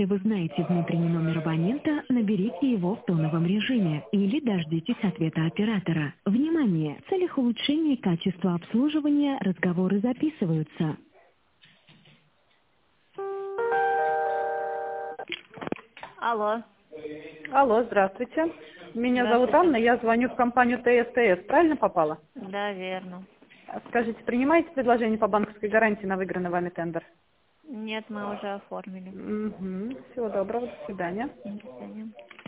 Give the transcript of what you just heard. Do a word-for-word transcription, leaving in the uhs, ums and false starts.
Если вы знаете внутренний номер абонента, наберите его в тоновом режиме или дождитесь ответа оператора. Внимание! В целях улучшения качества обслуживания разговоры записываются. Алло. Алло, здравствуйте. Меня зовут Здравствуйте. Анна, я звоню в компанию ТСТС. Правильно попала? Да, верно. Скажите, принимаете предложение по банковской гарантии на выигранный вами тендер? Нет, мы уже оформили. Угу. Всего доброго, до свидания. До свидания.